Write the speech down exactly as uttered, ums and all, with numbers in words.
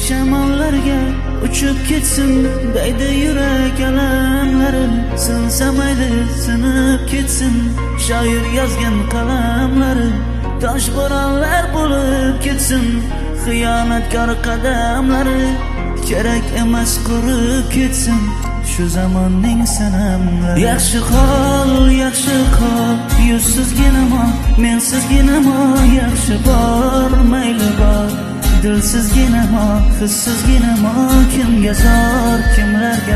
shamollarga uchib ketsin deydi yurak alamlari. Sinsa mayli sinib ketsin shoir yozgan qalamlari. Tosh bo'ronlar bo'lib ketsin xiyonatkor qadamlari. Kerak emas qurib ketsin shu zamonning sanamlari. Yaxshi hol, yaxshi hol, yuzsizginamo, mensizginamo. Yaxshi bor, mayli bor, dilsizginamo, hissizginamo. Kimga zor, kimlarga